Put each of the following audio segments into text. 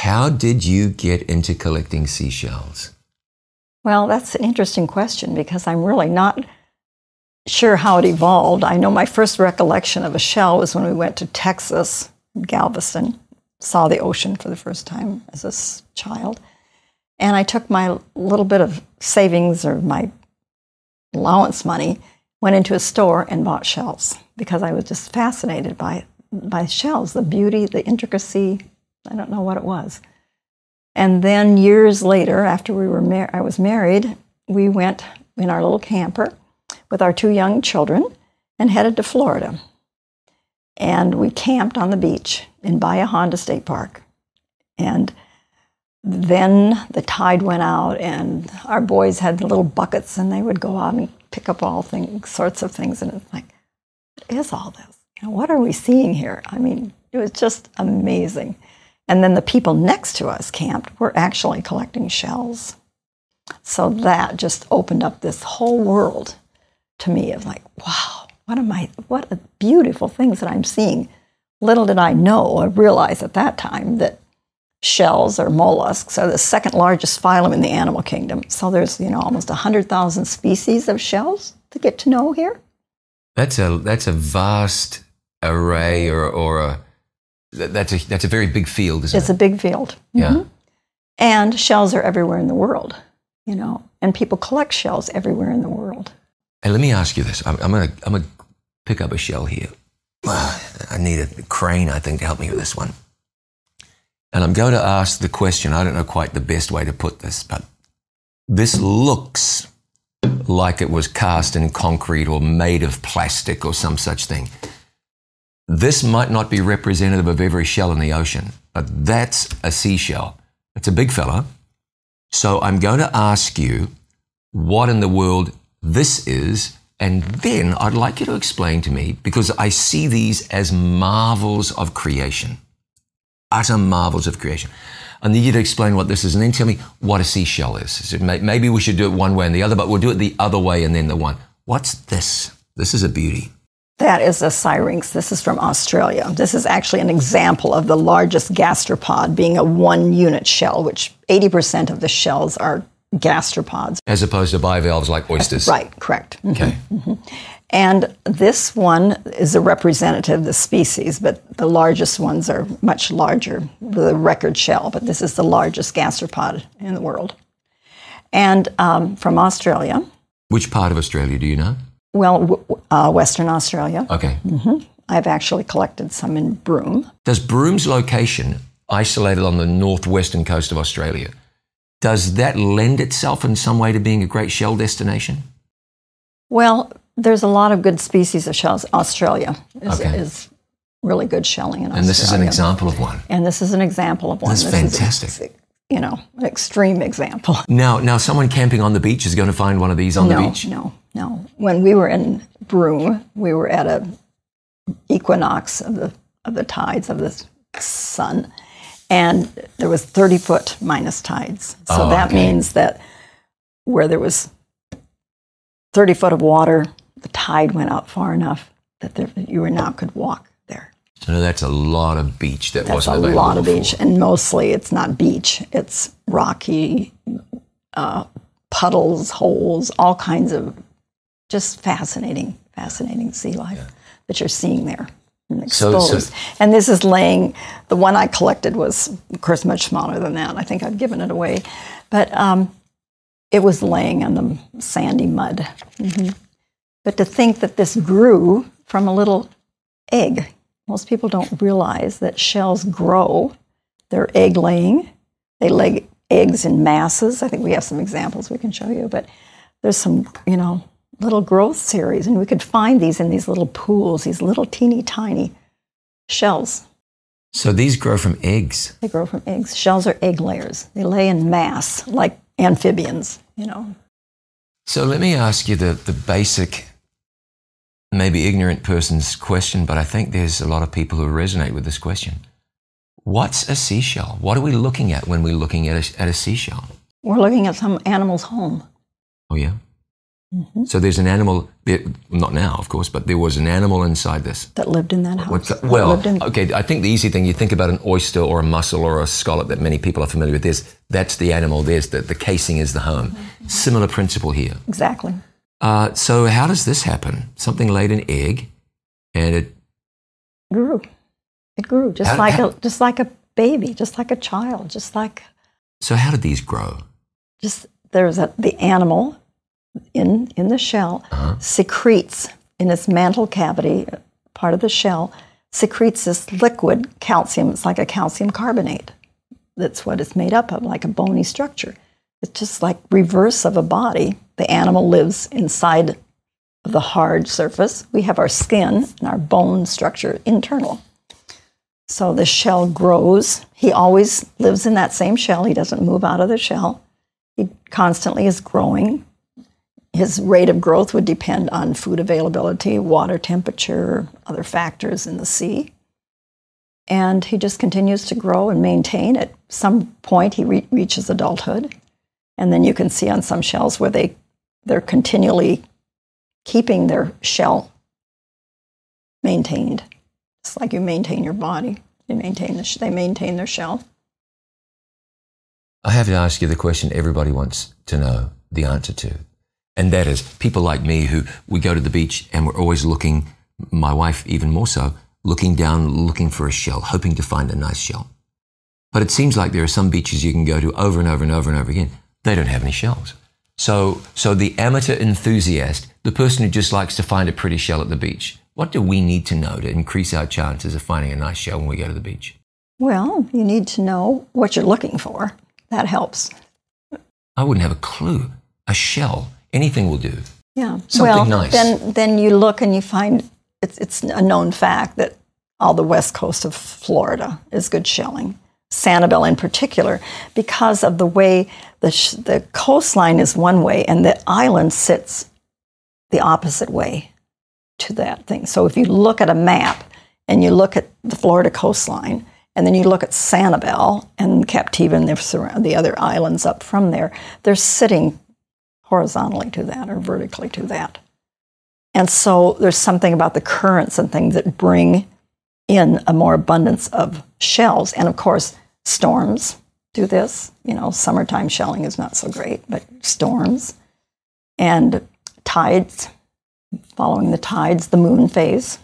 How did you get into collecting seashells? Well, that's an interesting question because I'm really not sure how it evolved. I know my first recollection of a shell was when we went to Texas, Galveston, saw the ocean for the first time as a child. And I took my little bit of savings or my allowance money, went into a store and bought shells because I was just fascinated by shells, the beauty, the intricacy. I don't know what it was. And then years later, after I was married, we went in our little camper with our 2 young children and headed to Florida. And we camped on the beach in Bahia Honda State Park. And then the tide went out and our boys had little buckets and they would go out and pick up all sorts of things. And it's like, what is all this? What are we seeing here? I mean, it was just amazing. And then the people next to us camped were actually collecting shells. So that just opened up this whole world to me of like, wow, what a beautiful things that I'm seeing. Little did I know or realize at that time that shells or mollusks are the second largest phylum in the animal kingdom. So there's, almost 100,000 species of shells to get to know here. That's a vast array that's a very big field, isn't it? It's a big field. Yeah. Mm-hmm. And shells are everywhere in the world, and people collect shells everywhere in the world. Hey, let me ask you this. I'm gonna pick up a shell here. I need a crane, I think, to help me with this one. And I'm going to ask the question, I don't know quite the best way to put this, but this looks like it was cast in concrete or made of plastic or some such thing. This might not be representative of every shell in the ocean, but that's a seashell. It's a big fella. So I'm going to ask you what in the world this is, and then I'd like you to explain to me, because I see these as marvels of creation, utter marvels of creation. I need you to explain what this is, and then tell me what a seashell is. So maybe we should do it one way and the other, but we'll do it the other way and then the one. What's this? This is a beauty. That is a syrinx. This is from Australia. This is actually an example of the largest gastropod being a 1-unit shell, which 80% of the shells are gastropods. As opposed to bivalves like oysters. Right, correct. Mm-hmm. Okay. Mm-hmm. And this one is a representative of the species, but the largest ones are much larger, the record shell, but this is the largest gastropod in the world. And from Australia. Which part of Australia do you know? Well, Western Australia. Okay. Mm-hmm. I've actually collected some in Broome. Does Broome's location, isolated on the northwestern coast of Australia, does that lend itself in some way to being a great shell destination? Well, there's a lot of good species of shells. Australia is really good shelling in Australia. And this is an example of one. And this is an example of one. That's fantastic. Is, an extreme example. Now, someone camping on the beach is going to find one of these on the beach? No. When we were in Broome, we were at a equinox of the tides of the sun, and there was 30-foot minus tides. So that means that where there was 30 foot of water, the tide went out far enough that you now could walk there. So that's a lot of beach that wasn't available. That's a lot of before. beach, and mostly it's not beach. It's rocky, puddles, holes, all kinds of just fascinating sea life that you're seeing there and exposed. And this is laying, the one I collected was, of course, much smaller than that. I think I've given it away. But it was laying on the sandy mud. Mm-hmm. But to think that this grew from a little egg. Most people don't realize that shells grow. They're egg laying. They lay eggs in masses. I think we have some examples we can show you. But there's some, little growth series. And we could find these in these little pools, these little teeny tiny shells. So these grow from eggs? They grow from eggs. Shells are egg layers. They lay in mass, like amphibians, So let me ask you the basic, maybe ignorant person's question, but I think there's a lot of people who resonate with this question. What's a seashell? What are we looking at when we're looking at a seashell? We're looking at some animal's home. Oh, yeah? So there's an animal, not now, of course, but there was an animal inside this. That lived in that house. Okay, I think the easy thing, you think about an oyster or a mussel or a scallop that many people are familiar with, that's the animal, there's the casing is the home. Similar principle here. Exactly. So how does this happen? Something laid an egg and it grew. It grew just like a baby, just like a child, just like. So how did these grow? There's the animal in the shell secretes in its mantle cavity, part of the shell, secretes this liquid calcium. It's like a calcium carbonate. That's what it's made up of, like a bony structure. It's just like reverse of a body. The animal lives inside of the hard surface. We have our skin and our bone structure internal. So the shell grows. He always lives in that same shell. He doesn't move out of the shell. He constantly is growing. His rate of growth would depend on food availability, water temperature, other factors in the sea. And he just continues to grow and maintain. At some point, he reaches adulthood. And then you can see on some shells where they're continually keeping their shell maintained. It's like you maintain your body. They maintain their shell. I have to ask you the question everybody wants to know the answer to. And that is, people like me who we go to the beach and we're always looking, my wife even more so, looking down, looking for a shell, hoping to find a nice shell. But it seems like there are some beaches you can go to over and over and over and over again. They don't have any shells. So the amateur enthusiast, the person who just likes to find a pretty shell at the beach, what do we need to know to increase our chances of finding a nice shell when we go to the beach? Well, you need to know what you're looking for. That helps. I wouldn't have a clue. A shell. Anything will do. Yeah. Something nice. Then you look and you find it's a known fact that all the west coast of Florida is good shelling. Sanibel in particular, because of the way the coastline is one way and the island sits the opposite way to that thing. So if you look at a map and you look at the Florida coastline and then you look at Sanibel and Captiva and the other islands up from there, they're sitting horizontally to that or vertically to that. And so there's something about the currents and things that bring in a more abundance of shells. And of course, storms do this. Summertime shelling is not so great, but storms and tides, following the tides, the moon phase.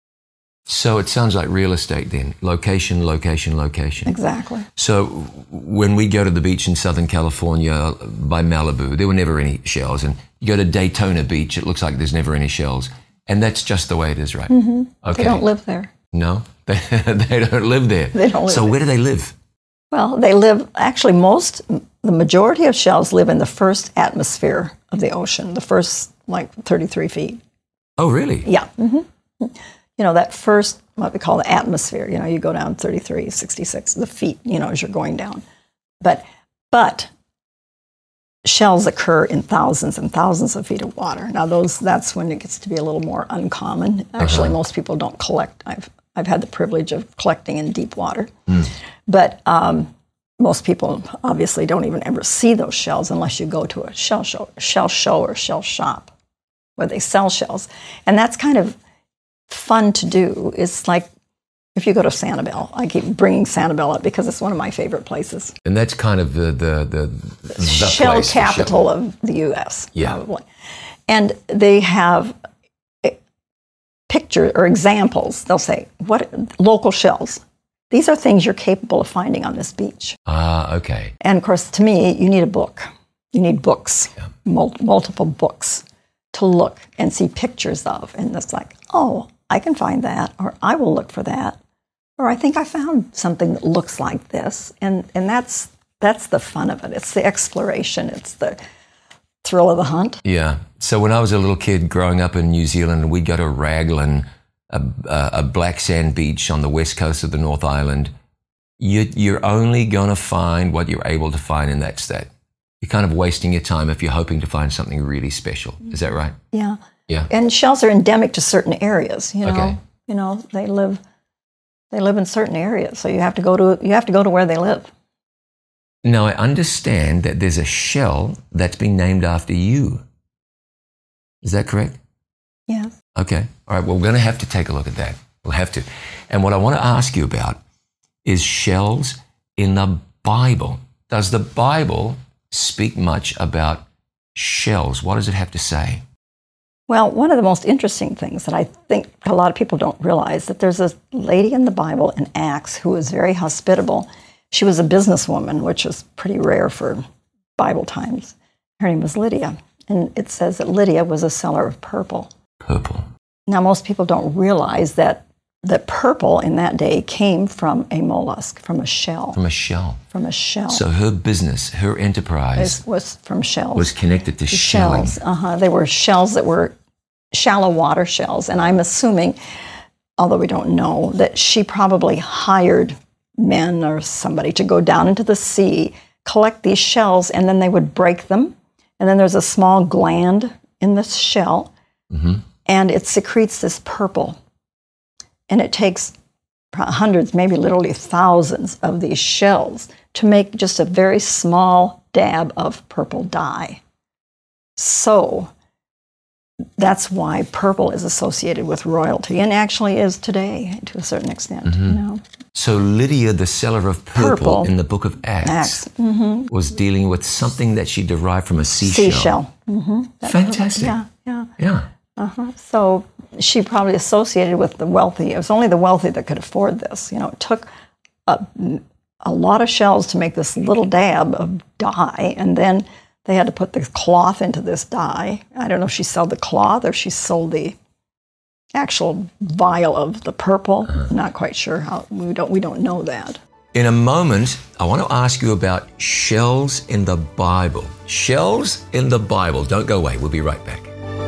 So it sounds like real estate then. Location, location, location. Exactly. So when we go to the beach in Southern California by Malibu, there were never any shells. And you go to Daytona Beach, it looks like there's never any shells. And that's just the way it is, right? Mm-hmm. Okay. They don't live there. No, they don't live there. They don't live so there. Where do they live? Well, they live, actually the majority of shells live in the first atmosphere of the ocean, the first 33 feet. Oh, really? Yeah. Mm-hmm. That first, what we call the atmosphere, you go down 33, 66, the feet, as you're going down. But shells occur in thousands and thousands of feet of water. Now that's when it gets to be a little more uncommon. Actually, most people don't collect. I've had the privilege of collecting in deep water. But most people obviously don't even ever see those shells unless you go to a shell show or shell shop where they sell shells. And that's kind of fun to do. It's like if you go to Sanibel. I keep bringing Sanibel up because it's one of my favorite places. And that's kind of the shell place, capital of the U.S. Yeah. Probably. And they have pictures or examples. They'll say, what local shells? These are things you're capable of finding on this beach. Ah, okay. And of course, to me, you need a book. You need books, multiple books to look and see pictures of. And it's like, oh, I can find that, or I will look for that, or I think I found something that looks like this. And that's the fun of it. It's the exploration. It's the thrill of the hunt. Yeah. So when I was a little kid growing up in New Zealand, we'd go to Raglan, a black sand beach on the west coast of the North Island. You're only going to find what you're able to find in that state. You're kind of wasting your time if you're hoping to find something really special. Is that right? Yeah. Yeah. And shells are endemic to certain areas. Okay. They live in certain areas, so you have to go to where they live. Now I understand that there's a shell that's been named after you. Is that correct? Yes. Okay. All right. Well, we're going to have to take a look at that. We'll have to. And what I want to ask you about is shells in the Bible. Does the Bible speak much about shells? What does it have to say? Well, one of the most interesting things that I think a lot of people don't realize, that there's a lady in the Bible in Acts who was very hospitable. She was a businesswoman, which is pretty rare for Bible times. Her name was Lydia. And it says that Lydia was a seller of purple. Purple. Now, most people don't realize that purple in that day came from a mollusk, from a shell. From a shell. From a shell. So her business, her enterprise was from shells. Was connected to shelling. They were shells that were shallow water shells. And I'm assuming, although we don't know, that she probably hired men or somebody to go down into the sea, collect these shells, and then they would break them. And then there's a small gland in the shell, and it secretes this purple. And it takes hundreds, maybe literally thousands of these shells to make just a very small dab of purple dye. So that's why purple is associated with royalty, and actually is today to a certain extent. You know? So Lydia, the seller of purple in the book of Acts. Was dealing with something that she derived from a seashell. Fantastic. Yeah. So she probably associated with the wealthy. It was only the wealthy that could afford this. You know, it took a lot of shells to make this little dab of dye, and then they had to put the cloth into this dye. I don't know if she sold the cloth or she sold the actual vial of the purple. Not quite sure how. We don't know that. In a moment, I want to ask you about shells in the Bible. Shells in the Bible. Don't go away. We'll be right back.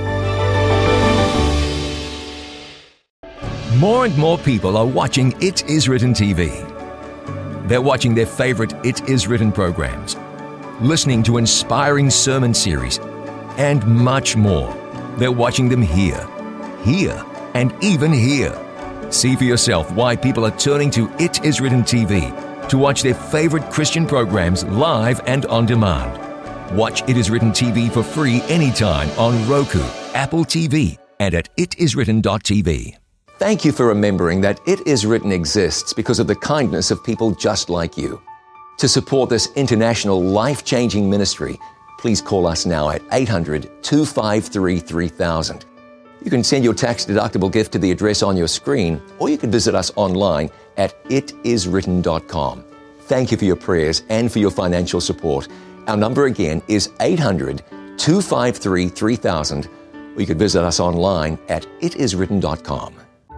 More and more people are watching It Is Written TV. They're watching their favorite It Is Written programs, listening to inspiring sermon series, and much more. They're watching them here, and even here. See for yourself why people are turning to It Is Written TV to watch their favorite Christian programs live and on demand. Watch It Is Written TV for free anytime on Roku, Apple TV, and at itiswritten.tv. Thank you for remembering that It Is Written exists because of the kindness of people just like you. To support this international life-changing ministry, please call us now at 800-253-3000. You can send your tax-deductible gift to the address on your screen, or you can visit us online at itiswritten.com. Thank you for your prayers and for your financial support. Our number again is 800-253-3000, or you can visit us online at itiswritten.com.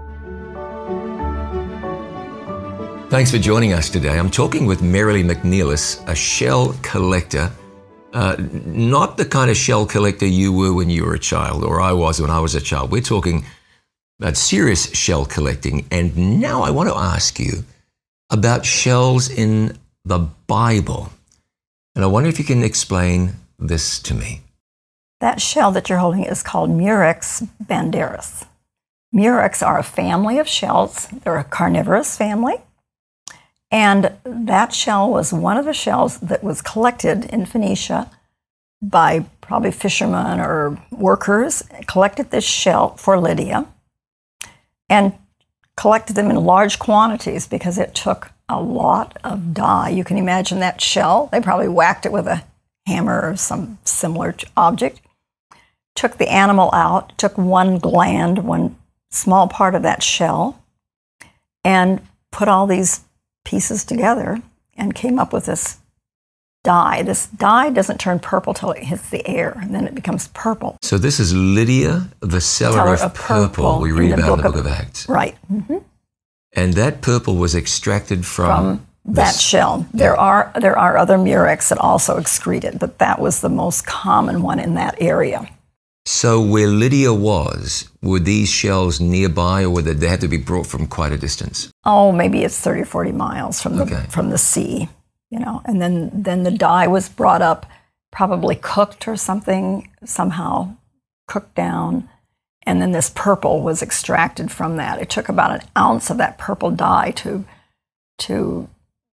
Thanks for joining us today. I'm talking with Merrily McNeilus, a shell collector. Not the kind of shell collector you were when you were a child, or I was when I was a child. We're talking about serious shell collecting. And now I want to ask you about shells in the Bible. And I wonder if you can explain this to me. That shell that you're holding is called Murex banderas. Murex are a family of shells. They're a carnivorous family. And that shell was one of the shells that was collected in Phoenicia by probably fishermen or workers, collected this shell for Lydia and collected them in large quantities because it took a lot of dye. You can imagine that shell. They probably whacked it with a hammer or some similar object, took the animal out, took one gland, one small part of that shell, and put all these pieces together and came up with this dye. This dye doesn't turn purple till it hits the air, and then it becomes purple. So this is Lydia, the seller of purple we read about in the book of Acts. Right. And that purple was extracted from that shell. There are other murex that also excrete it, but that was the most common one in that area. So where Lydia was, were these shells nearby, or would they have to be brought from quite a distance? Oh, maybe it's 30 or 40 miles from the sea, you know. And then the dye was brought up, probably cooked or something, somehow cooked down, and then this purple was extracted from that. It took about an ounce of that purple dye to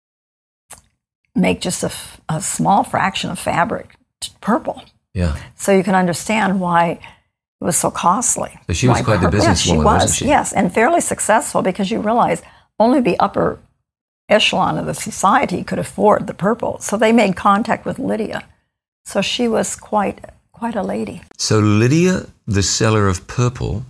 make just a small fraction of fabric purple. Yeah. So you can understand why It was so costly. So she was quite the businesswoman, wasn't she? Yes, and fairly successful because you realize only the upper echelon of the society could afford the purple. So they made contact with Lydia. So she was quite a lady. So Lydia, the seller of purple,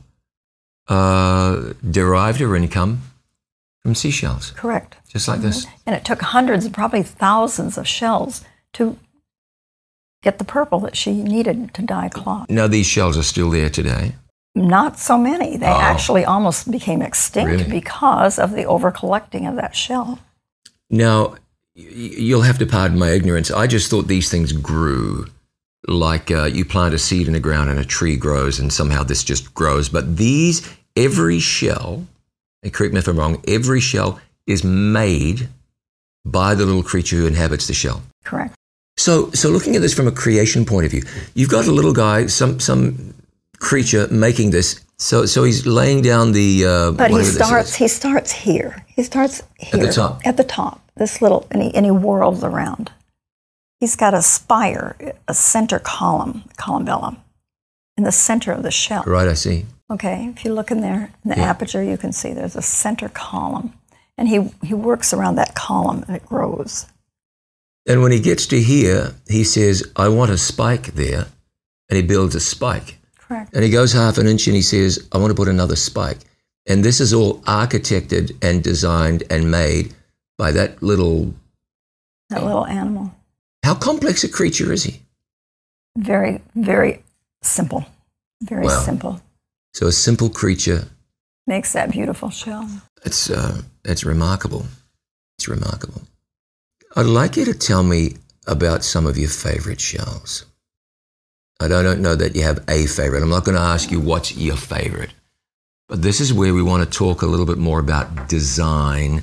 derived her income from seashells. Correct. Just like this. And it took hundreds, probably thousands of shells to get the purple that she needed to dye cloth. Now these shells are still there today. Not so many. They actually almost became extinct Really? because of the over-collecting of that shell. Now, you'll have to pardon my ignorance. I just thought these things grew like you plant a seed in the ground and a tree grows and somehow this just grows. But these, every shell, and correct me if I'm wrong, every shell is made by the little creature who inhabits the shell. Correct. So looking at this from a creation point of view, you've got a little guy, some creature making this. So he's laying down the. But he starts here. He starts here at the top. At the top. This little, and he whirls around. He's got a spire, a center columbellum, in the center of the shell. Right, I see. Okay, if you look in there, in the aperture, you can see there's a center column. And he works around that column and it grows. And when he gets to here, he says, I want a spike there. And he builds a spike. Correct. And he goes half an inch and he says, I want to put another spike. And this is all architected and designed and made by that little animal. How complex a creature is he? Very, very simple. Very simple. So a simple creature makes that beautiful shell. It's remarkable. It's remarkable. I'd like you to tell me about some of your favorite shells. I don't know that you have a favorite. I'm not going to ask you what's your favorite. But this is where we want to talk a little bit more about design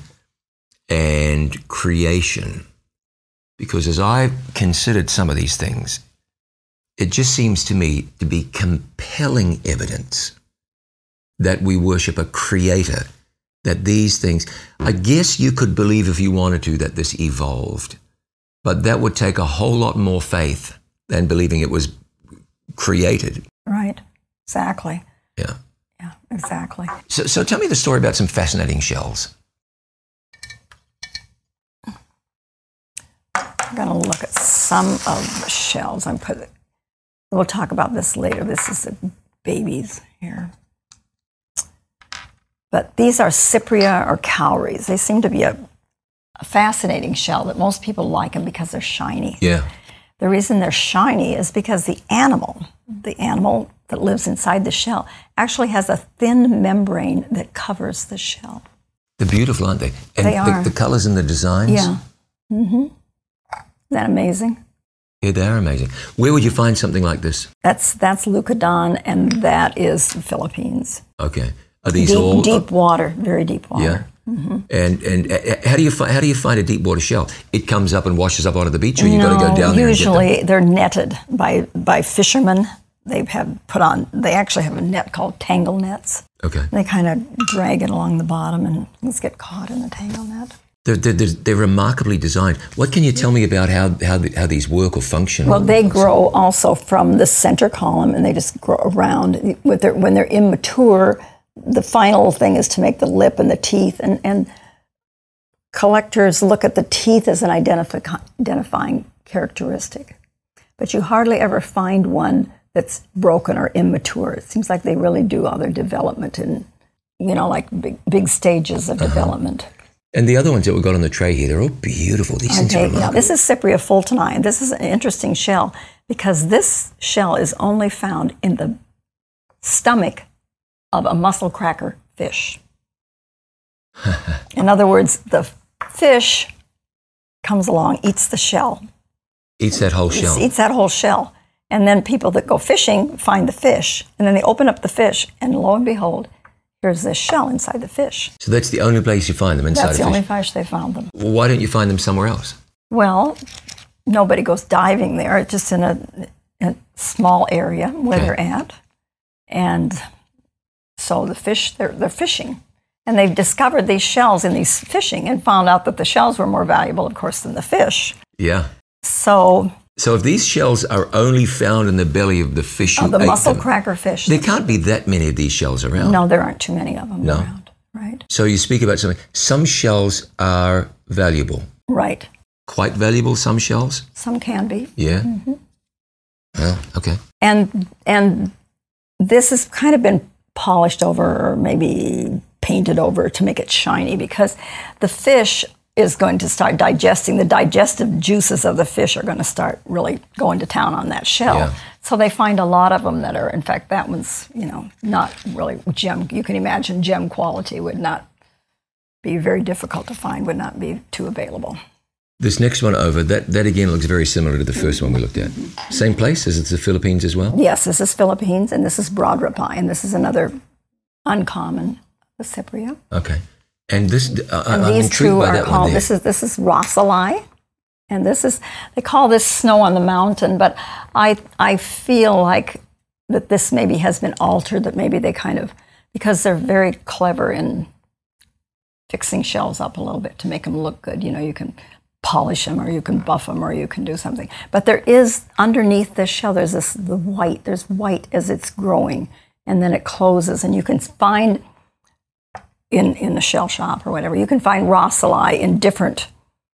and creation. Because as I've considered some of these things, it just seems to me to be compelling evidence that we worship a creator, that these things, I guess you could believe if you wanted to that this evolved, but that would take a whole lot more faith than believing it was created. Right, exactly. Yeah. Yeah, exactly. So tell me the story about some fascinating shells. I'm going to look at some of the shells. We'll talk about this later. This is the babies here. But these are cypria or cowries. They seem to be a fascinating shell that most people like them because they're shiny. Yeah. The reason they're shiny is because the animal that lives inside the shell actually has a thin membrane that covers the shell. They're beautiful, aren't they? And they are. The colors and the designs? Yeah. Mm-hmm. Isn't that amazing? Yeah, they are amazing. Where would you find something like this? That's Lucodon, and that is the Philippines. Okay. Are these all deep water? Very deep water. Yeah. Mm-hmm. And how do you find a deep water shell? It comes up and washes up onto the beach, or you got to go down there. Usually they're netted by fishermen. They actually have a net called tangle nets. Okay. They kind of drag it along the bottom and things get caught in the tangle net. They're remarkably designed. What can you tell me about how these work or function? Well, they grow also from the center column, and they just grow around. When they're immature, the final thing is to make the lip and the teeth, and collectors look at the teeth as an identifying characteristic. But you hardly ever find one that's broken or immature. It seems like they really do all their development in, like big stages of development. And the other ones that we've got on the tray here, they're all beautiful. These things are remarkable. Yeah, this is Cypria fultoni, and this is an interesting shell because this shell is only found in the stomach of a mussel cracker fish. In other words, the fish comes along, eats the shell. Eats that whole shell. Eats that whole shell. And then people that go fishing find the fish, and then they open up the fish, and lo and behold, here's this shell inside the fish. So that's the only place you find them, inside a fish? That's the only fish they found them. Well, why don't you find them somewhere else? Well, nobody goes diving there. It's just in a small area where they're at. And so the fish, they're fishing. And they've discovered these shells in these fishing and found out that the shells were more valuable, of course, than the fish. Yeah. So So if these shells are only found in the belly of the fish who The ate mussel them, cracker fish. there can't be that many of these shells around. No, there aren't too many of them No. around. Right. So you speak about something. Some shells are valuable. Right. Quite valuable, some shells? Some can be. Yeah. Well, okay. And this has kind of been polished over or maybe painted over to make it shiny because the fish is going to start digesting. The digestive juices of the fish are going to start really going to town on that shell. Yeah. So they find a lot of them that are, in fact, that one's, not really gem. You can imagine gem quality would not be very difficult to find, would not be too available. This next one over, that again looks very similar to the first one we looked at. Same place as it's the Philippines as well? Yes, this is Philippines, and this is broad rapai, and this is another uncommon Cypria. Okay. And this, And I'm these intrigued two by are that one called, there. this is Rosali, and they call this snow on the mountain, but I feel like that this maybe has been altered, that maybe they because they're very clever in fixing shells up a little bit to make them look good. You can polish them or you can buff them or you can do something. But there is, underneath this shell, there's white as it's growing, and then it closes, and you can find in the shell shop or whatever, you can find Rosali in different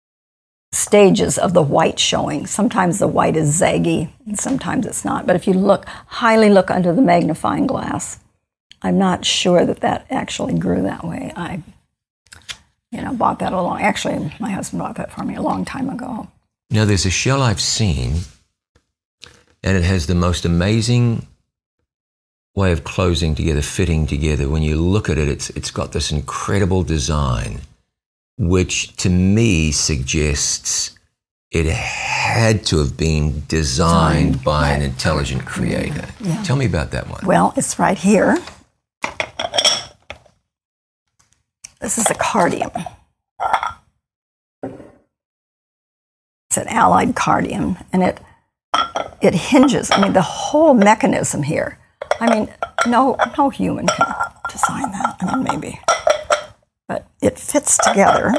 stages of the white showing. Sometimes the white is zaggy and sometimes it's not. But if you highly look under the magnifying glass, I'm not sure that actually grew that way. I bought that actually my husband bought that for me a long time ago. Now there's a shell I've seen, and it has the most amazing way of closing together, fitting together. When you look at it, it's got this incredible design, which to me suggests it had to have been designed by an intelligent creator. Yeah. Tell me about that one. Well, it's right here. This is a cardium. It's an allied cardium, and it hinges. I mean, the whole mechanism here. I mean, no human can design that. I mean, maybe. But it fits together.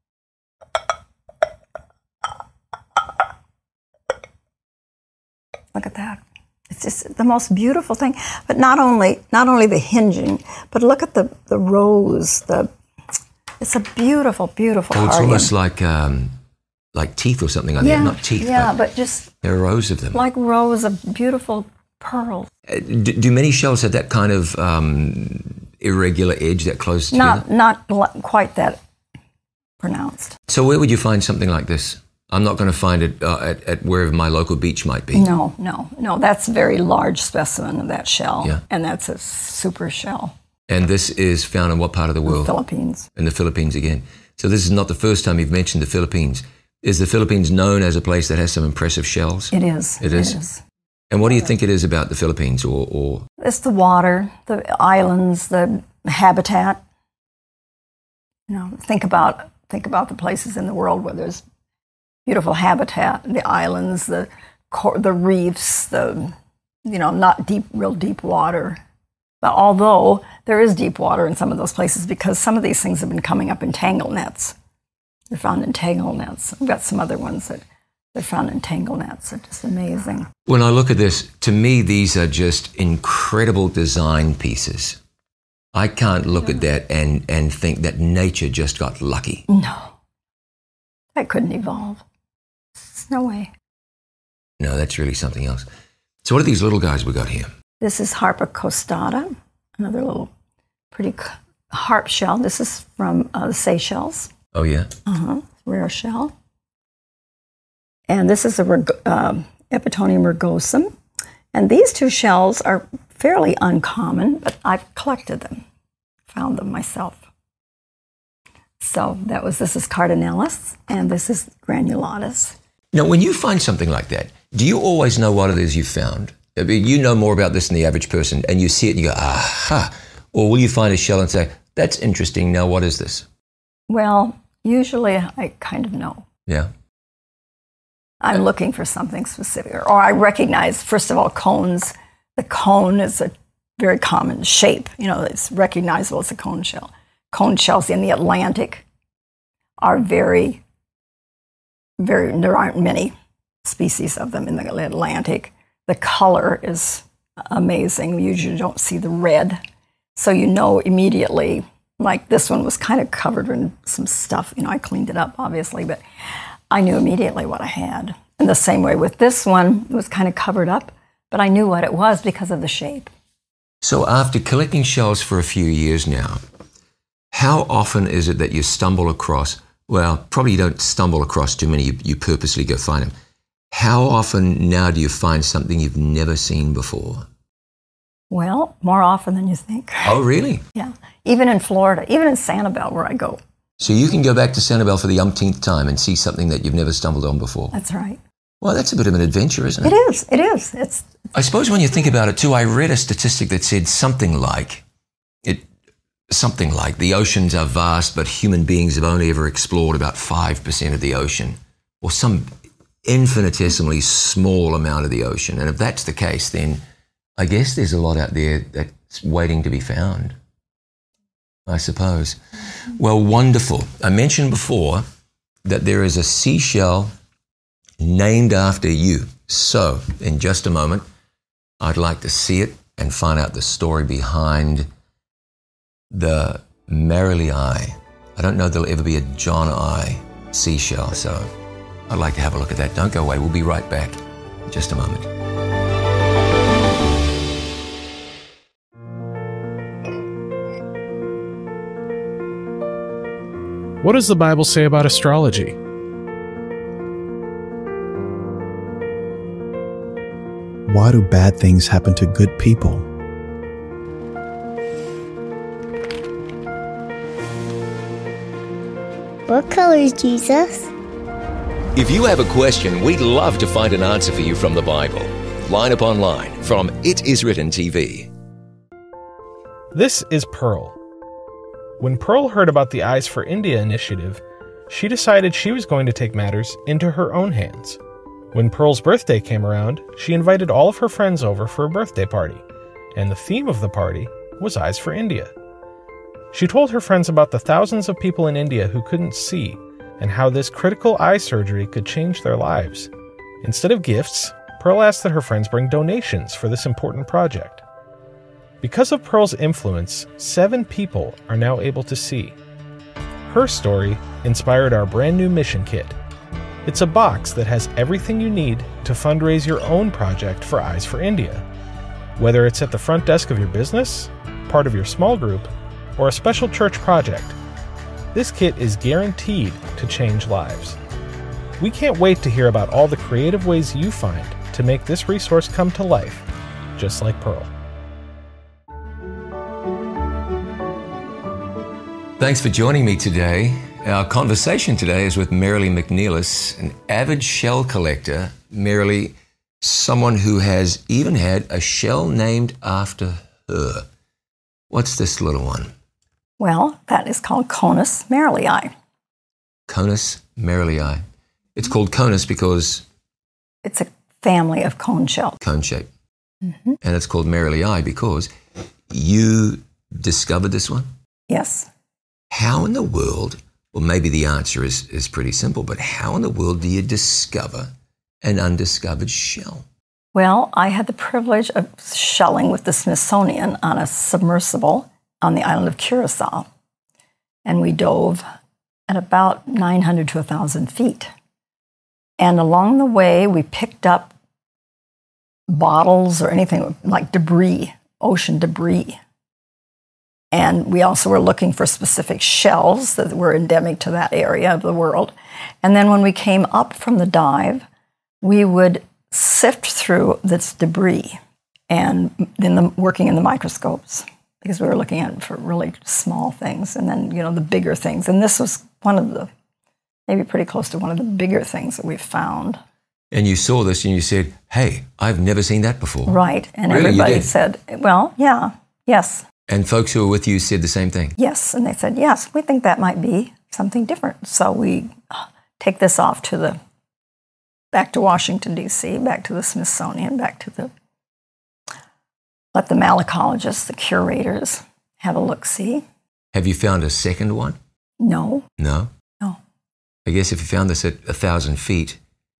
Look at that. It's just the most beautiful thing. But not only the hinging, but look at the rows. It's a beautiful, beautiful Oh, it's cardium. almost like teeth or something like that. Not teeth, but just there are rows of them. like rows of beautiful pearls. Do many shells have that kind of irregular edge that closes together? Not quite that pronounced. So where would you find something like this? I'm not going to find it at wherever my local beach might be. No. That's a very large specimen of that shell, Yeah. and that's a super shell. And this is found in what part of the world? Philippines. In the Philippines again. So this is not the first time you've mentioned the Philippines. Is the Philippines known as a place that has some impressive shells? It is. It is? And what do you think it is about the Philippines? Or It's the water, the islands, the habitat. Think about the places in the world where there's beautiful habitat, the islands, the reefs, not real deep water. But although there is deep water in some of those places, because some of these things have been coming up in tangle nets. They're found in tangle nets. We've got some other ones that they're found in tangle nets. They're just amazing. when I look at this, to me, these are just incredible design pieces. I can't look at that and think that nature just got lucky. No. That couldn't evolve. There's no way. No, that's really something else. So what are these little guys we got here? This is Harpa costata, another little pretty harp shell. This is from the Seychelles. Oh, yeah? Rare shell. And this is a Epitonium rugosum. And these two shells are fairly uncommon, but I've collected them, found them myself. So this is Cardinellus, and this is Granulatus. Now, when you find something like that, do you always know what it is you found? I mean, you know more about this than the average person, and you see it and you go, aha. Or will you find a shell and say, that's interesting, now what is this? Well, usually I kind of know. Yeah. I'm looking for something specific. Or I recognize, first of all, cones. The cone is a very common shape. It's recognizable as a cone shell. Cone shells in the Atlantic are very, very, there aren't many. species of them in the Atlantic. The color is amazing. We usually don't see the red. So you know immediately, like this one was kind of covered in some stuff. I cleaned it up, obviously, but I knew immediately what I had. And the same way with this one, it was kind of covered up, but I knew what it was because of the shape. So after collecting shells for a few years now, how often is it that you stumble across, well, probably you don't stumble across too many, you purposely go find them. How often now do you find something you've never seen before? Well, more often than you think. Oh, really? Yeah. Even in Florida, even in Sanibel where I go. So you can go back to Sanibel for the umpteenth time and see something that you've never stumbled on before. That's right. Well, that's a bit of an adventure, isn't it? It is. I suppose when you think about it too, I read a statistic that said something like the oceans are vast, but human beings have only ever explored about 5% of the ocean, or some infinitesimally small amount of the ocean. And if that's the case, then I guess there's a lot out there that's waiting to be found, I suppose. Well, wonderful. I mentioned before that there is a seashell named after you. So, in just a moment, I'd like to see it and find out the story behind the Merrily Eye. I don't know if there'll ever be a John I seashell, so I'd like to have a look at that. Don't go away. We'll be right back in just a moment. What does the Bible say about astrology? Why do bad things happen to good people? What color is Jesus? If you have a question, we'd love to find an answer for you from the Bible. Line Upon Line from It Is Written TV. This is Pearl. When Pearl heard about the Eyes for India initiative, she decided she was going to take matters into her own hands. When Pearl's birthday came around, she invited all of her friends over for a birthday party, and the theme of the party was Eyes for India. She told her friends about the thousands of people in India who couldn't see and how this critical eye surgery could change their lives. Instead of gifts, Pearl asked that her friends bring donations for this important project. Because of Pearl's influence, 7 people are now able to see. Her story inspired our brand new mission kit. It's a box that has everything you need to fundraise your own project for Eyes for India. Whether it's at the front desk of your business, part of your small group, or a special church project, this kit is guaranteed to change lives. We can't wait to hear about all the creative ways you find to make this resource come to life, just like Pearl. Thanks for joining me today. Our conversation today is with Merrily McNeilis, an avid shell collector. Merrily, someone who has even had a shell named after her. What's this little one? Well, that is called Conus merrillii. Conus merrillii. It's called Conus because It's a family of cone shells. cone shape. And it's called merrillii because you discovered this one? Yes. How in the world, well, maybe the answer is pretty simple, but how in the world do you discover an undiscovered shell? Well, I had the privilege of shelling with the Smithsonian on a submersible on the island of Curacao. And we dove at about 900 to 1,000 feet. And along the way, we picked up bottles or anything like debris, ocean debris. And we also were looking for specific shells that were endemic to that area of the world. And then when we came up from the dive, we would sift through this debris and then working in the microscopes because we were looking at it for really small things and then, the bigger things. And this was one of the, maybe pretty close to one of the bigger things that we found. And you saw this and you said, hey, I've never seen that before. Right. And Really? You everybody did? said, well, yeah, yes. And folks who were with you said the same thing. Yes, and they said, yes, we think that might be something different. So we take this off to back to Washington, D.C., back to the Smithsonian, let the malacologists, the curators, have a look-see. Have you found a second one? No. No? No. I guess if you found this at 1,000 feet,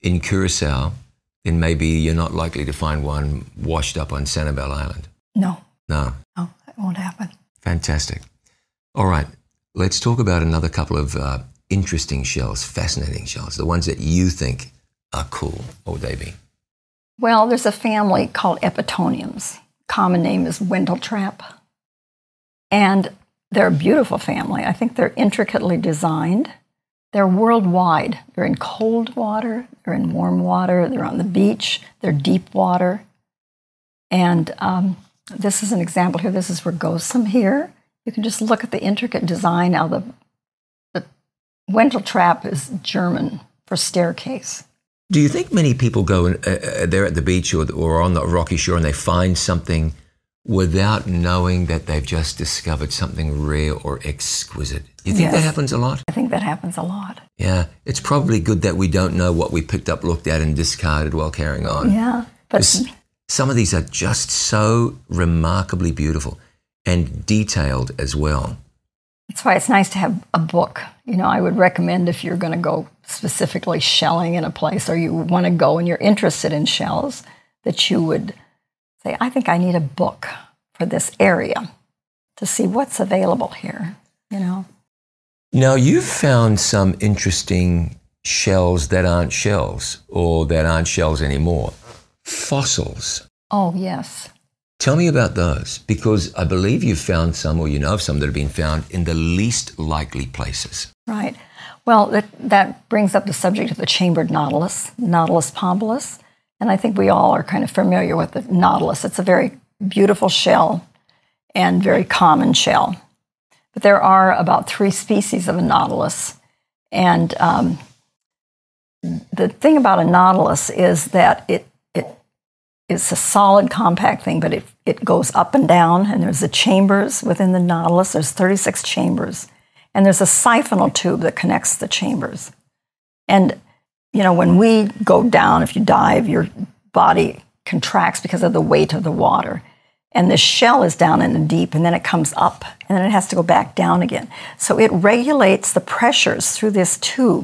in Curacao, then maybe you're not likely to find one washed up on Sanibel Island. No, No. that won't happen. Fantastic. All right, let's talk about another couple of interesting shells, fascinating shells, the ones that you think are cool. What would they be? Well, there's a family called Epitoniums. Common name is Wendeltrap. And they're a beautiful family. I think they're intricately designed. They're worldwide. They're in cold water, they're in warm water, they're on the beach, they're deep water. And this is an example here. This is Rugosum here. You can just look at the intricate design. Now, the Wendeltrap is German for staircase. Do you think many people go there at the beach or on the rocky shore and they find something without knowing that they've just discovered something rare or exquisite? You think that happens a lot? I think that happens a lot. Yeah. It's probably good that we don't know what we picked up, looked at, and discarded while carrying on. Yeah. But some of these are just so remarkably beautiful and detailed as well. that's why it's nice to have a book. You know, I would recommend if you're going to go specifically shelling in a place or you want to go and you're interested in shells, that you would say, I think I need a book for this area to see what's available here, you know. Now, you've found some interesting shells that aren't shells or that aren't shells anymore. Fossils. Oh, yes. Tell me about those, because I believe you've found some, or you know of some, that have been found in the least likely places. Right. Well, that brings up the subject of the chambered nautilus, Nautilus pombolus. And I think we all are kind of familiar with the nautilus. It's a very beautiful shell and very common shell. But there are about 3 species of a nautilus. And the thing about a nautilus is that it's a solid, compact thing, but it goes up and down, and there's the chambers within the nautilus. There's 36 chambers. And there's a siphonal tube that connects the chambers. And, you know, when we go down, if you dive, your body contracts because of the weight of the water. And the shell is down in the deep, and then it comes up, and then it has to go back down again. So it regulates the pressures through this tube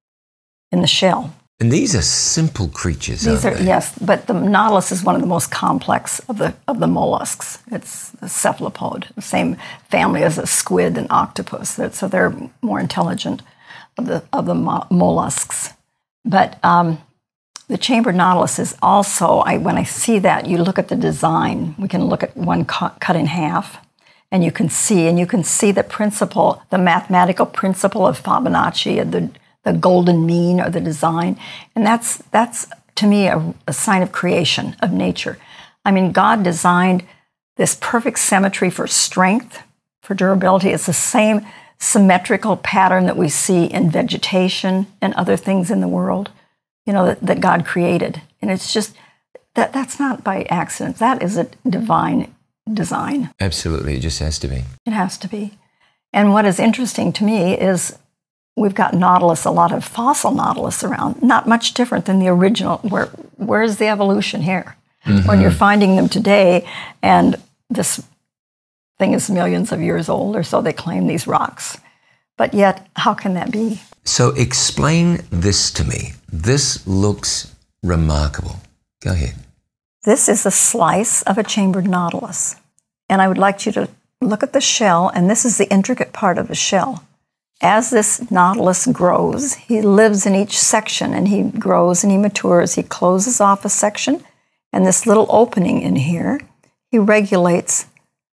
in the shell. And these are simple creatures, aren't they? Yes, but the nautilus is one of the most complex of the mollusks. It's a cephalopod, the same family as a squid and octopus. So they're more intelligent of the mollusks. But the chambered nautilus is also, when I see that, you look at the design. We can look at one cut in half, and you can see the principle, the mathematical principle of Fibonacci, the golden mean or the design. And that's to me, a sign of creation, of nature. I mean, God designed this perfect symmetry for strength, for durability. It's the same symmetrical pattern that we see in vegetation and other things in the world, you know, that God created. And it's just, that's not by accident. That is a divine design. Absolutely, it just has to be. It has to be. And what is interesting to me is we've got nautilus, a lot of fossil nautilus around, not much different than the original. Where's the evolution here? Mm-hmm. When you're finding them today, and this thing is millions of years old, or so they claim, these rocks. But yet, how can that be? So explain this to me. This looks remarkable. Go ahead. This is a slice of a chambered nautilus. And I would like you to look at the shell, and this is the intricate part of the shell. As this nautilus grows, he lives in each section, and he grows and he matures. He closes off a section, and this little opening in here, he regulates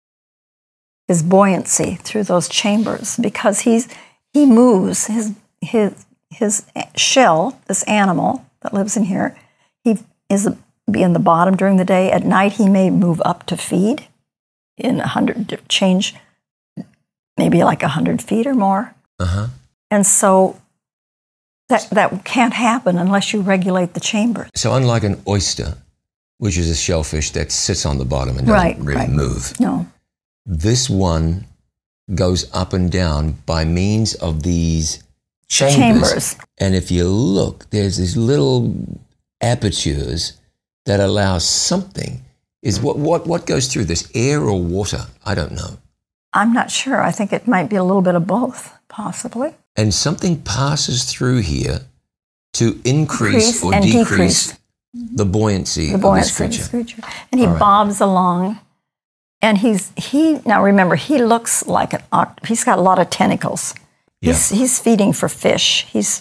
his buoyancy through those chambers, because he moves his shell, this animal that lives in here. He be in the bottom during the day. At night, he may move up to feed in change, maybe like 100 feet or more. Uh-huh. And so that can't happen unless you regulate the chamber. So unlike an oyster, which is a shellfish that sits on the bottom and doesn't really move. No. This one goes up and down by means of these chambers. And if you look, there's these little apertures that allow something. What goes through this, air or water? I don't know. I'm not sure. I think it might be a little bit of both, possibly. And something passes through here to increase or and decrease the buoyancy of this creature. And he All right. bobs along. And now remember, he looks like he's got a lot of tentacles. He's feeding for fish. He's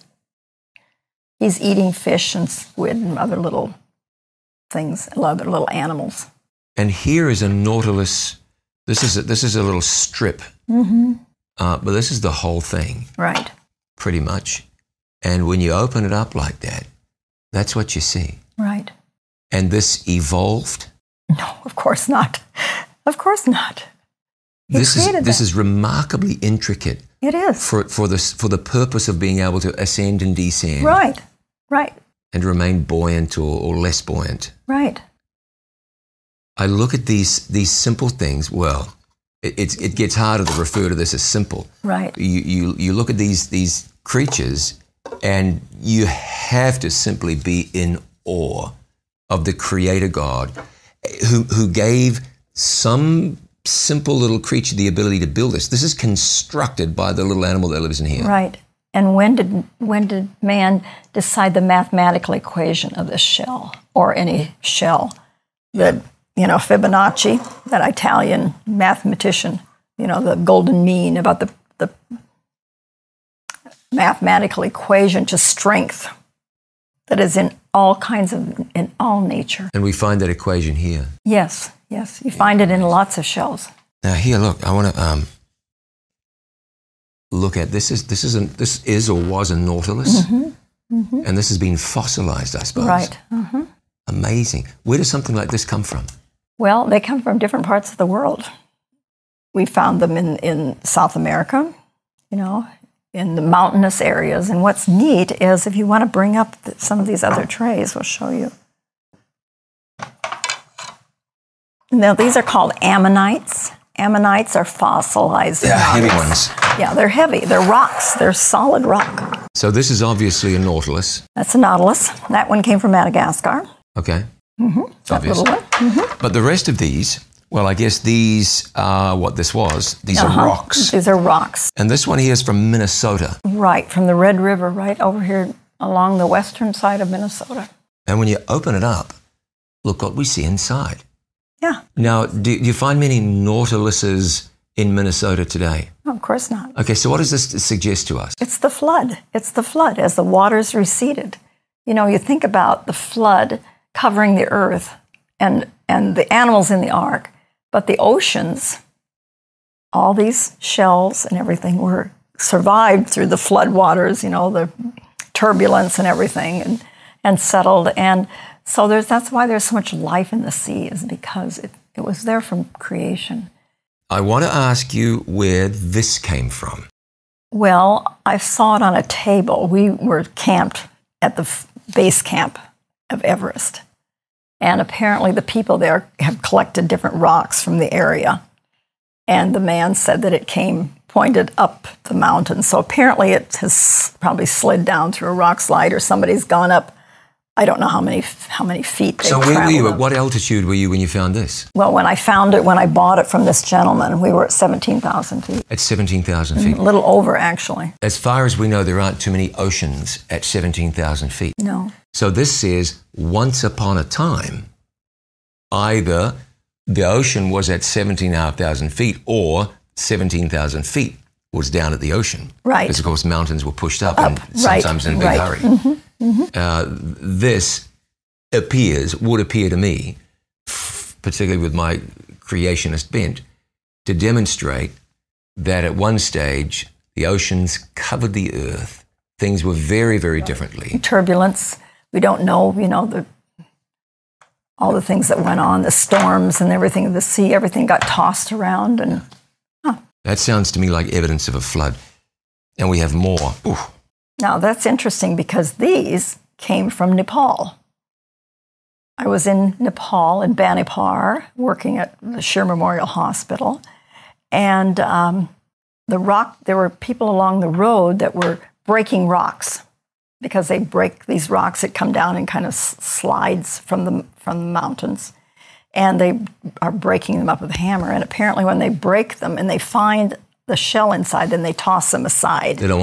eating fish and squid and other little things, other little animals. And here is a nautilus. This is a little strip, but this is the whole thing, Right. pretty much. And when you open it up like that, that's what you see. Right. And this evolved. No, of course not. Of course not. This is remarkably intricate. It is. For the purpose of being able to ascend and descend. Right. Right. And remain buoyant or less buoyant. Right. I look at these simple things. Well, it gets harder to refer to this as simple. Right. You look at these creatures, and you have to simply be in awe of the Creator God, who gave some simple little creature the ability to build this. This is constructed by the little animal that lives in here. Right. And when did man decide the mathematical equation of this shell, or any shell? That, Fibonacci, that Italian mathematician, the golden mean about the mathematical equation to strength that is in all nature. And we find that equation here. Yes. You find it in lots of shells. Now here, look, I want to look at this is or was a nautilus, and this has been fossilized, I suppose. Right. Amazing. Where does something like this come from? Well, they come from different parts of the world. We found them in South America, in the mountainous areas. And what's neat is, if you want to bring up some of these other trays, we'll show you. Now, these are called ammonites. Ammonites are fossilized. Yeah, heavy ones. Yeah, they're heavy. They're rocks. They're solid rock. So this is obviously a nautilus. That's a nautilus. That one came from Madagascar. Okay. It's obvious. Little one. But the rest of these, well, I guess these are what this was. These are rocks. These are rocks. And this one here is from Minnesota. Right, from the Red River, right over here along the western side of Minnesota. And when you open it up, look what we see inside. Yeah. Now, do you find many nautiluses in Minnesota today? No, of course not. Okay, so what does this suggest to us? It's the flood. It's the flood as the waters receded. You think about the flood covering the earth and the animals in the ark, but the oceans, all these shells and everything survived through the flood waters, the turbulence and everything, and settled. And so that's why there's so much life in the sea, is because it was there from creation. I want to ask you where this came from. Well, I saw it on a table. We were camped at the base camp of Everest. And apparently the people there have collected different rocks from the area. And the man said that it came pointed up the mountain. So apparently it has probably slid down through a rock slide, or somebody's gone up. I don't know how many feet they So where were you? up. At what altitude were you when you found this? Well, when I bought it from this gentleman, we were at 17,000 feet. At 17,000 feet. A little over, actually. As far as we know, there aren't too many oceans at 17,000 feet. No. So this says, once upon a time, either the ocean was at 17,500 feet or 17,000 feet was down at the ocean. Right. Because, of course, mountains were pushed up and sometimes in a big hurry. This would appear to me, particularly with my creationist bent, to demonstrate that at one stage, the oceans covered the earth. Things were very, very differently. Turbulence. We don't know, all the things that went on, the storms and everything, the sea, everything got tossed around. And that sounds to me like evidence of a flood. And we have more. Ooh. Now, that's interesting because these came from Nepal. I was in Nepal, in Banipar, working at the Shire Memorial Hospital. And there were people along the road that were breaking rocks, because they break these rocks that come down and kind of slides from the mountains. And they are breaking them up with a hammer. And apparently when they break them and they find the shell inside, then they toss them aside. They don't want them.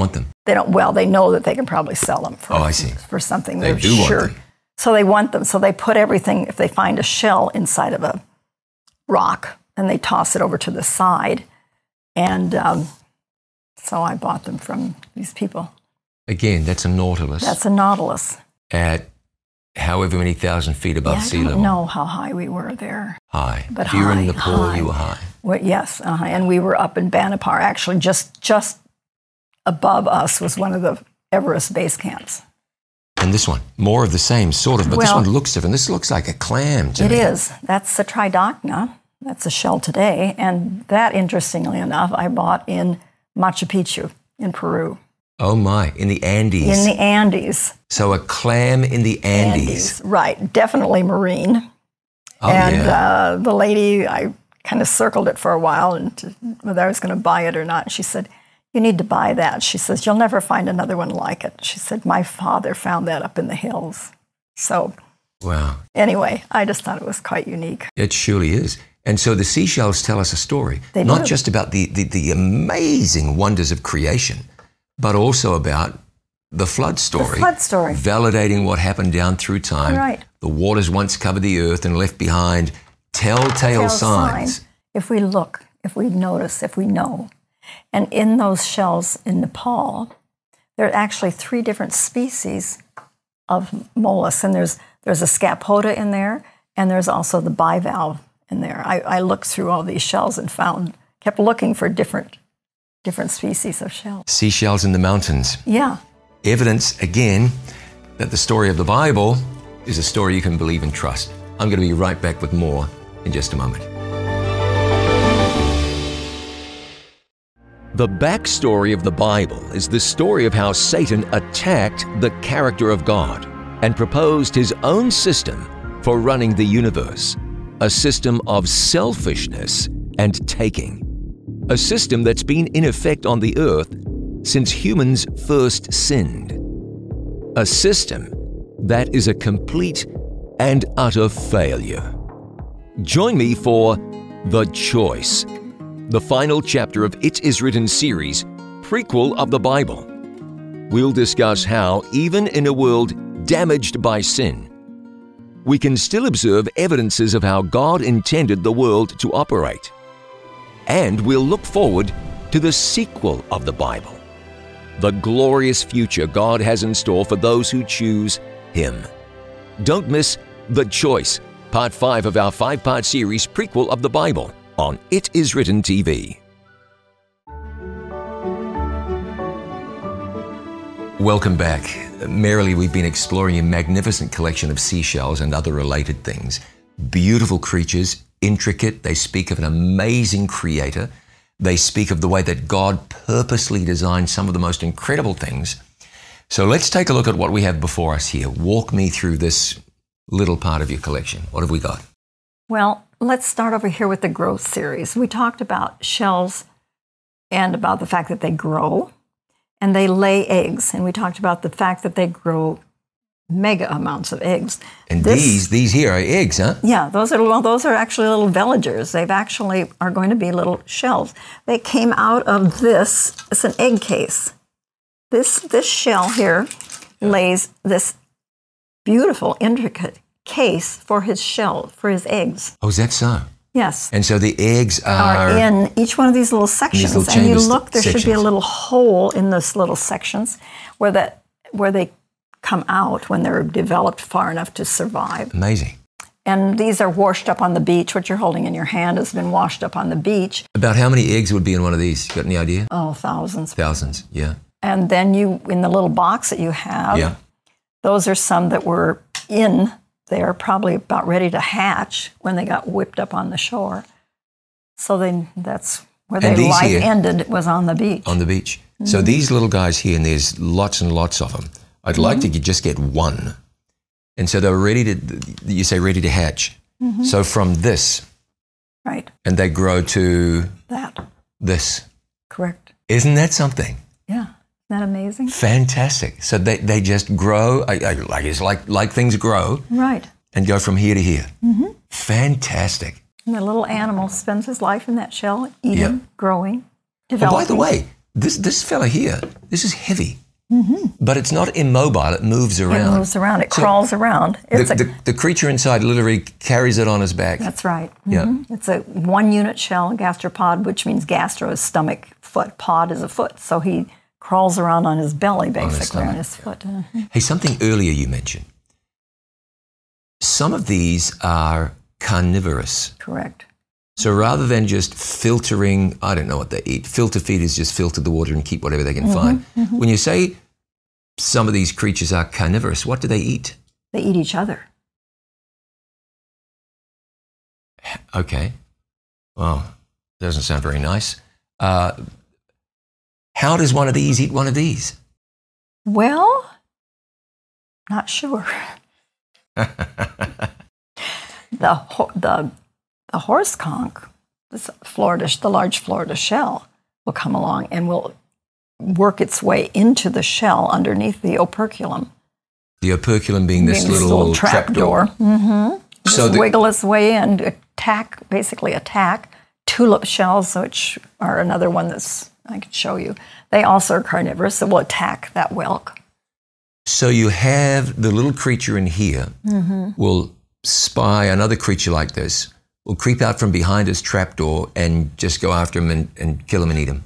they don't. Well, they know that they can probably sell them for, I see. for something. They They're do want sure. them. So they want them. So they put everything. If they find a shell inside of a rock, and they toss it over to the side, and so I bought them from these people. Again, that's a nautilus. That's a nautilus. At however many thousand feet above sea I level. don't know how high we were there. High. But if you were in high, Nepal, high. you were high. Well, yes, and we were up in Banipar. Actually, just above us was one of the Everest base camps. And this one, more of the same, sort of, but this Well, one looks different. This looks like a clam to It me. is. That's a Tridacna. That's a shell today. And that, interestingly enough, I bought in Machu Picchu in Peru. Oh my, in the Andes. In the Andes. So a clam in the Andes. Right. Definitely marine. Oh, and yeah. the lady, I kind of circled it for a while and whether I was going to buy it or not. She said, "You need to buy that." She says, "You'll never find another one like it." She said, "My father found that up in the hills." So Wow. anyway, I just thought it was quite unique. It surely is. And so the seashells tell us a story, They not do. just about the amazing wonders of creation, but also about the flood story. The flood story. Validating what happened down through time. Right. The waters once covered the earth and left behind telltale signs. If we look, if we notice, if we know. And in those shells in Nepal, there are actually 3 different species of mollusks. And there's a scapoda in there, and there's also the bivalve in there. I looked through all these shells and kept looking for different species of shells. Seashells in the mountains. Yeah. Evidence, again, that the story of the Bible is a story you can believe and trust. I'm going to be right back with more in just a moment. The backstory of the Bible is the story of how Satan attacked the character of God and proposed his own system for running the universe, a system of selfishness and taking, a system that's been in effect on the earth since humans first sinned, a system that is a complete and utter failure. Join me for The Choice, the final chapter of It Is Written series, prequel of the Bible. We'll discuss how, even in a world damaged by sin, we can still observe evidences of how God intended the world to operate. And we'll look forward to the sequel of the Bible, the glorious future God has in store for those who choose Him. Don't miss The Choice, Part 5 of our 5-part series prequel of the Bible on It Is Written TV. Welcome back. Merrily, we've been exploring a magnificent collection of seashells and other related things. Beautiful creatures, intricate. They speak of an amazing creator. They speak of the way that God purposely designed some of the most incredible things. So let's take a look at what we have before us here. Walk me through this little part of your collection. What have we got? Well, let's start over here with the growth series. We talked about shells and about the fact that they grow and they lay eggs. And we talked about the fact that they grow mega amounts of eggs. And these here are eggs, huh? Yeah, those are actually little veligers. They've actually are going to be little shells. They came out of this. It's an egg case. This shell here lays this beautiful, intricate case for his shell, for his eggs. Oh, is that so? Yes. And so the eggs are in each one of these little sections. little And you chambers, look, there should be a sections. little hole in those little sections where they come out when they're developed far enough to survive. amazing. And these are washed up on the beach. What you're holding in your hand has been washed up on the beach. About how many eggs would be in one of these? Got any idea? Oh, thousands. Thousands, yeah. And then in the little box that you have, Yeah. those are some that were in there, probably about ready to hatch when they got whipped up on the shore. So that's where And their these life here- ended, was on the beach. On the beach. Mm-hmm. So these little guys here, and there's lots and lots of them. I'd like Mm-hmm. to just get one. And so they're ready to hatch. Mm-hmm. So from this, Right, and they grow to that, this. correct. Isn't that something? Yeah, isn't that amazing? Fantastic. So they just grow, it's like things grow, Right. and go from here to here. Mm-hmm. Fantastic. And the little animal spends his life in that shell, eating, Yeah. growing, Oh, developing. by the way, This fella here, this is heavy. But it's not immobile. It moves around. It moves around. It So crawls around. It's The creature inside literally carries it on his back. That's right. Yeah. It's a 1-unit shell, gastropod, which means gastro is stomach, foot, pod is a foot. So he crawls around on his belly, basically, on his foot. Hey, something earlier you mentioned. Some of these are carnivorous. Correct. So rather than just filtering, I don't know what they eat. Filter feed is just filter the water and keep whatever they can find. When you say some of these creatures are carnivorous, what do they eat? They eat each other. Okay. Well, doesn't sound very nice. How does one of these eat one of these? Well, not sure. The horse conch, the large Florida shell, will come along and will work its way into the shell underneath the operculum. The operculum being this little trap door. Just wiggle its way in, basically attack tulip shells, which are another one I could show you. They also are carnivorous, so will attack that whelk. So you have the little creature in here will spy another creature like this, will creep out from behind his trapdoor and just go after him and kill him and eat him.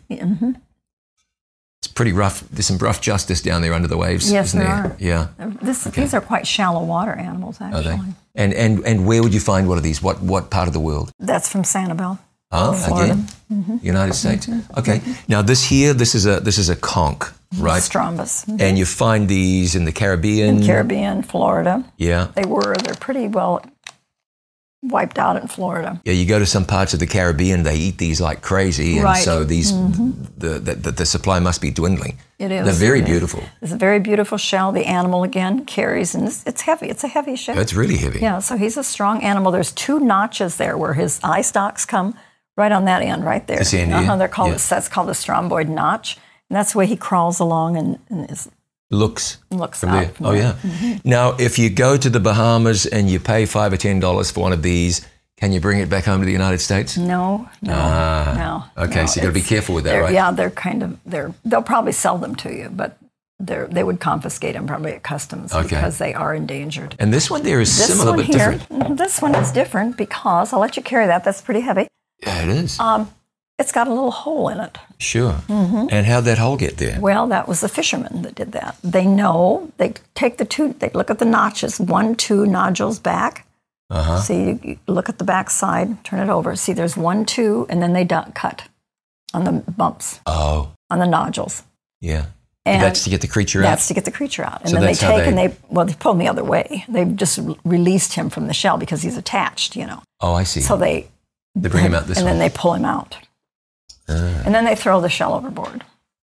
It's pretty rough. There's some rough justice down there under the waves, yes, isn't there there? are. Yeah. These are quite shallow water animals, actually. Are they? And where would you find one of these? What part of the world? That's from Sanibel. Florida. Again? United States. Okay. Now this is a conch, right? Strombus. And you find these in the Caribbean. In Caribbean, Florida. Yeah. They're pretty well wiped out in Florida. Yeah, you go to some parts of the Caribbean, they eat these like crazy, and so these the supply must be dwindling. It is. They're very beautiful. It's a very beautiful shell. The animal again carries, and it's heavy. It's a heavy shell. It's really heavy. Yeah, so he's a strong animal. There's 2 notches there where his eye stalks come right on that end, right there. This end, yeah. They're called that's called the stromboid notch, and that's the way he crawls along and is. Looks Looks from out there. from Oh, there. yeah. Now, if you go to the Bahamas and you pay $5 or $10 for one of these, can you bring it back home to the United States? No. Okay, so you got to be careful with that, right? Yeah, they'll probably sell them to you, but they would confiscate them probably at customs because they are endangered. And this one there is similar but different. This one is different because I'll let you carry that. That's pretty heavy. Yeah, it is. It's got a little hole in it. Sure. And how'd that hole get there? Well, that was the fishermen that did that. They know, they take they look at the notches, 1, 2 nodules back. See, you look at the back side, turn it over. See, there's 1, 2, and then they cut on the bumps. Oh. On the nodules. Yeah. And that's to get the creature out? That's to get the creature out. And so then they they pull him the other way. They've just released him from the shell because he's attached, Oh, I see. So they bring him out this way. And then they pull him out. And then they throw the shell overboard.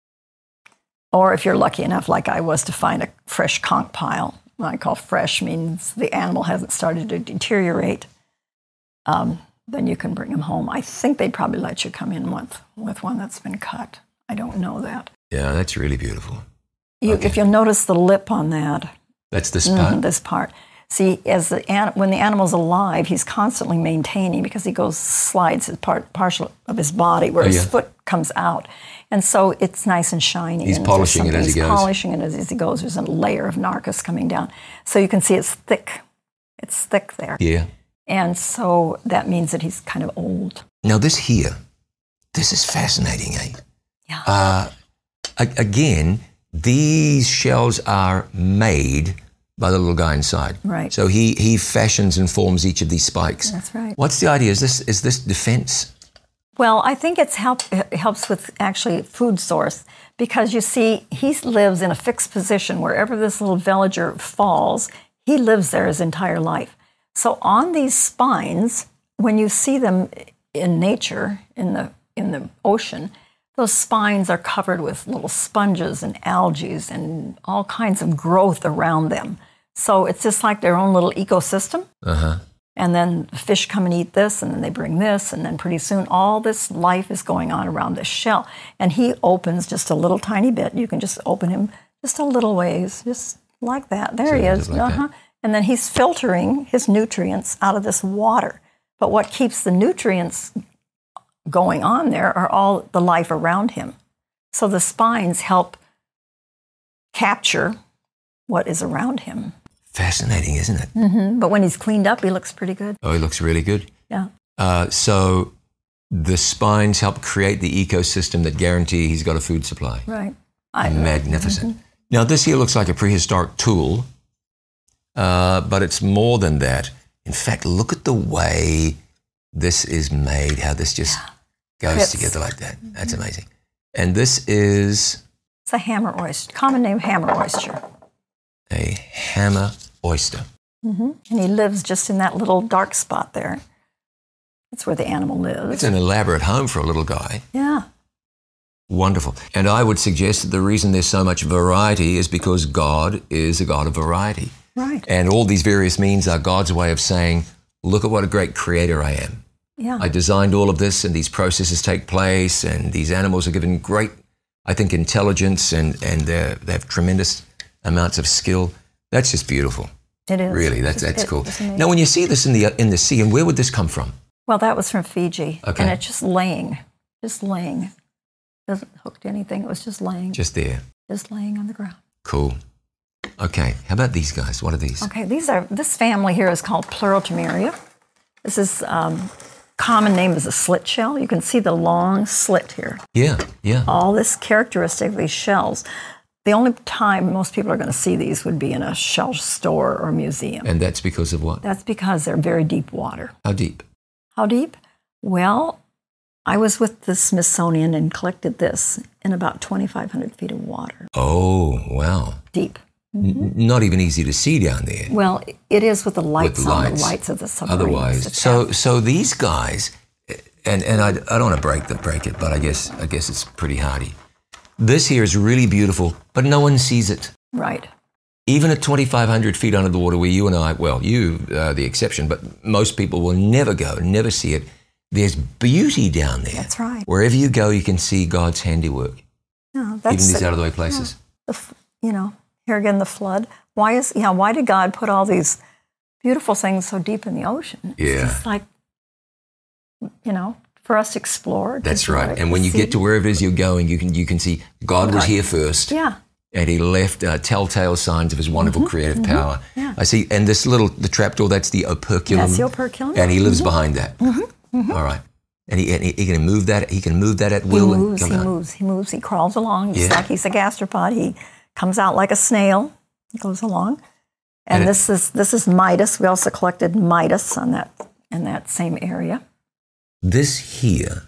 Or if you're lucky enough, like I was, to find a fresh conch pile. What I call fresh means the animal hasn't started to deteriorate. Then you can bring him home. I think they'd probably let you come in with one that's been cut. I don't know that. Yeah, that's really beautiful. If you'll notice the lip on that. That's this part? This part. See, when the animal's alive, he's constantly maintaining because he slides his partial of his body where his foot comes out. And so it's nice and shiny. He's polishing it as he goes. He's polishing it as he goes. There's a layer of narcus coming down. So you can see it's thick. It's thick there. Yeah. And so that means that he's kind of old. Now this is fascinating, eh? Yeah. Again, these shells are made by the little guy inside. Right. So he fashions and forms each of these spikes. That's right. What's the idea? Is this defense? Well, I think it helps with actually food source because you see, he lives in a fixed position wherever this little veliger falls. He lives there his entire life. So on these spines, when you see them in nature, in the ocean, those spines are covered with little sponges and algae and all kinds of growth around them. So it's just like their own little ecosystem. And then the fish come and eat this, and then they bring this, and then pretty soon all this life is going on around this shell. And he opens just a little tiny bit. You can just open him just a little ways, just like that. There he is. Like and then he's filtering his nutrients out of this water. But what keeps the nutrients going on there are all the life around him. So the spines help capture what is around him. Fascinating, isn't it? But when he's cleaned up, he looks pretty good. Oh, he looks really good. Yeah. So the spines help create the ecosystem that guarantee he's got a food supply. Right. Magnificent. Now, this here looks like a prehistoric tool, but it's more than that. In fact, look at the way this is made, how this just goes Fits. together like that. That's amazing. And this is It's a hammer oyster, common name hammer oyster. a hammer oyster. And he lives just in that little dark spot there. That's where the animal lives. It's an elaborate home for a little guy. Yeah. Wonderful. And I would suggest that the reason there's so much variety is because God is a God of variety. Right. And all these various means are God's way of saying, look at what a great creator I am. Yeah. I designed all of this, and these processes take place, and these animals are given great, I think, intelligence, and they have tremendous amounts of skill. That's just beautiful. It is. Really, that's cool. It's amazing. Now, when you see this in the sea, and where would this come from? Well, that was from Fiji. Okay. And it's just laying. Doesn't hook to anything. It was just laying. Just there. Just laying on the ground. Cool. Okay, how about these guys? What are these? Okay, this family here is called Pleurotomeria. This is common name is a slit shell. You can see the long slit here. Yeah. All this characteristic of these shells. The only time most people are going to see these would be in a shell store or museum. And that's because of what? That's because they're very deep water. How deep? How deep? Well, I was with the Smithsonian and collected this in about 2,500 feet of water. Oh, wow. Deep. Not even easy to see down there. Well, it is with the lights With on, lights. the lights of the submarine. Otherwise, so these guys, and I don't want to break it, but I guess it's pretty hardy. This here is really beautiful, but no one sees it. Right. Even at 2,500 feet under the water, where you and I, well, you are the exception, but most people will never go, never see it. There's beauty down there. That's right. Wherever you go, you can see God's handiwork, Yeah, even that's these out-of-the-way places. Here again, the flood. Why did God put all these beautiful things so deep in the ocean? Yeah. It's just like, for us to explore. That's right. And when you get to wherever it is you're going, you can see God was here first. Yeah. And he left telltale signs of his wonderful creative power. Yeah. I see. And the trapdoor, that's the operculum. That's the operculum. And he lives behind that. All right. And he can move that. He can move that at will. He moves. He crawls along just like he's a gastropod. He comes out like a snail. He goes along. And this is Midas. We also collected Midas in that same area. This here,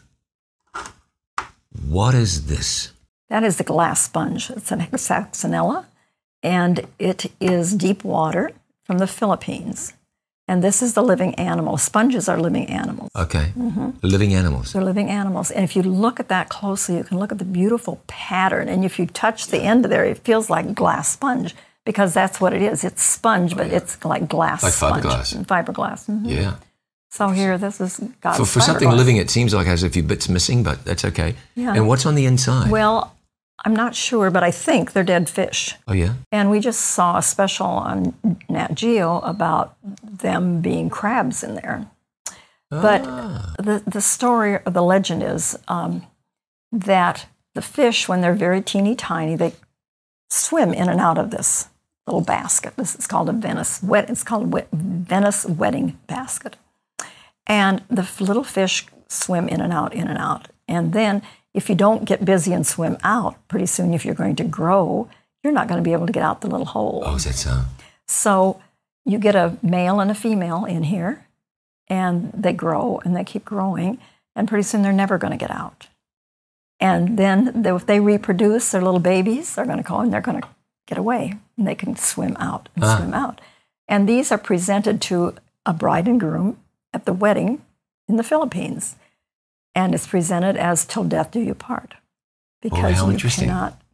what is this? That is the glass sponge. It's an Hexaxonella, and it is deep water from the Philippines. And this is the living animal. Sponges are living animals. Okay. Living animals. They're living animals. And if you look at that closely, you can look at the beautiful pattern. And if you touch the end of there, it feels like glass sponge because that's what it is. It's sponge, but it's like glass Like sponge. fiberglass. Fiberglass. Yeah. So here, this is God's For something fiberglass. living, it seems like it has a few bits missing, but that's okay. Yeah. And what's on the inside? Well, I'm not sure, but I think they're dead fish. Oh, yeah? And we just saw a special on Nat Geo about them being crabs in there. But the story or the legend is that the fish, when they're very teeny tiny, they swim in and out of this little basket. This is called a Venice wedding basket. And the little fish swim in and out, in and out. And then if you don't get busy and swim out, pretty soon if you're going to grow, you're not going to be able to get out the little hole. Oh, is that so? So you get a male and a female in here, and they grow and they keep growing, and pretty soon they're never going to get out. And then if they reproduce, their little babies are going to go and they're going to get away, and they can swim out and swim out. And these are presented to a bride and groom at the wedding in the Philippines. And it's presented as "Till Death Do You Part," because how you interesting.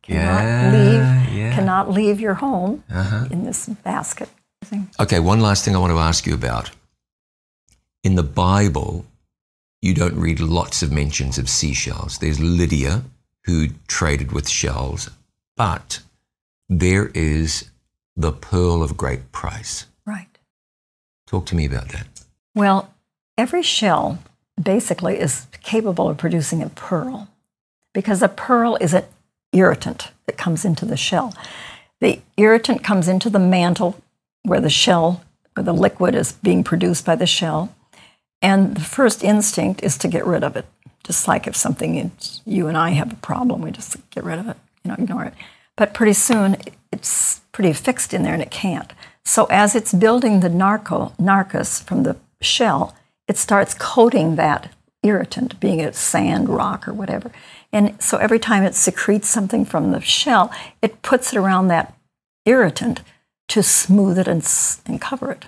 cannot leave your home in this basket. Okay, one last thing I want to ask you about. In the Bible, you don't read lots of mentions of seashells. There's Lydia, who traded with shells, but there is the pearl of great price. Right. Talk to me about that. Well, every shell basically is capable of producing a pearl, because a pearl is irritant that comes into the shell. The irritant comes into the mantle where the liquid is being produced by the shell. And the first instinct is to get rid of it. Just like if something, you and I have a problem, we just get rid of it, ignore it. But pretty soon, it's pretty fixed in there and it can't. So as it's building the narcus from the shell, it starts coating that irritant, being it sand, rock, or whatever. And so every time it secretes something from the shell, it puts it around that irritant to smooth it and cover it.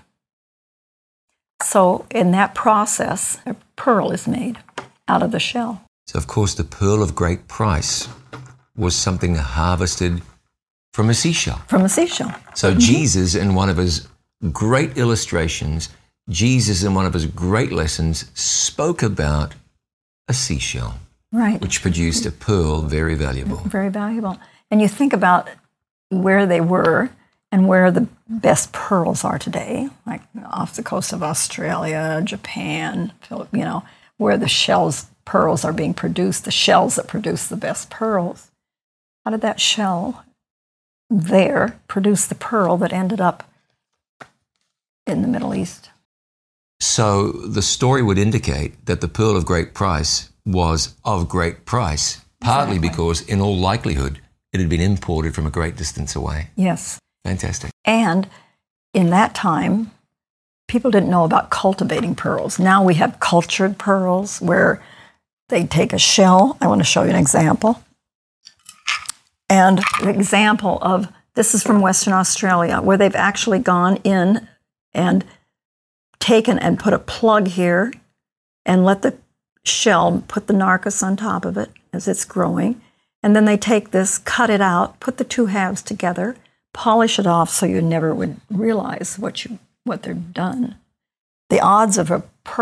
So in that process, a pearl is made out of the shell. So, of course, the pearl of great price was something harvested from a seashell. From a seashell. So Jesus, in one of his great illustrations, Jesus, in one of his great lessons, spoke about a seashell. Right. Which produced a pearl very valuable. Very valuable. And you think about where they were and where the best pearls are today, like off the coast of Australia, Japan, where the pearls are being produced, the shells that produce the best pearls. How did that shell there produce the pearl that ended up in the Middle East? So the story would indicate that the pearl of great price was of great price, partly because, in all likelihood, it had been imported from a great distance away. Yes. Fantastic. And in that time, people didn't know about cultivating pearls. Now we have cultured pearls where they take a shell. I want to show you an example. And the example of, this is from Western Australia, where they've actually gone in and taken and put a plug here and let the shell put the narcus on top of it as it's growing. And then they take this, cut it out, put the two halves together, polish it off so you never would realize what they've done. The odds of a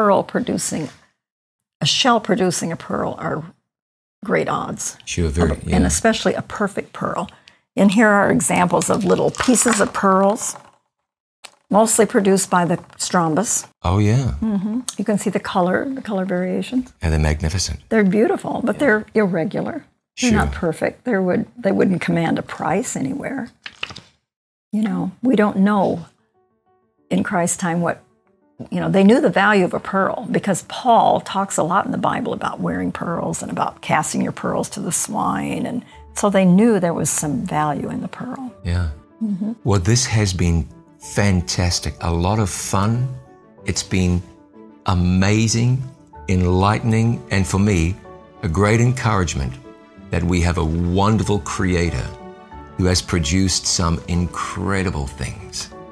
shell producing a pearl are great odds. Sure, very. Yeah. And especially a perfect pearl. And here are examples of little pieces of pearls, mostly produced by the Strombus. Oh, yeah. Mm-hmm. You can see the color variations. And they're magnificent. They're beautiful, but they're irregular. They're Sure. not perfect. They wouldn't command a price anywhere. We don't know in Christ's time they knew the value of a pearl because Paul talks a lot in the Bible about wearing pearls and about casting your pearls to the swine. And so they knew there was some value in the pearl. Yeah. Mm-hmm. Well, this has been fantastic. A lot of fun. It's been amazing, enlightening, and for me, a great encouragement that we have a wonderful Creator who has produced some incredible things.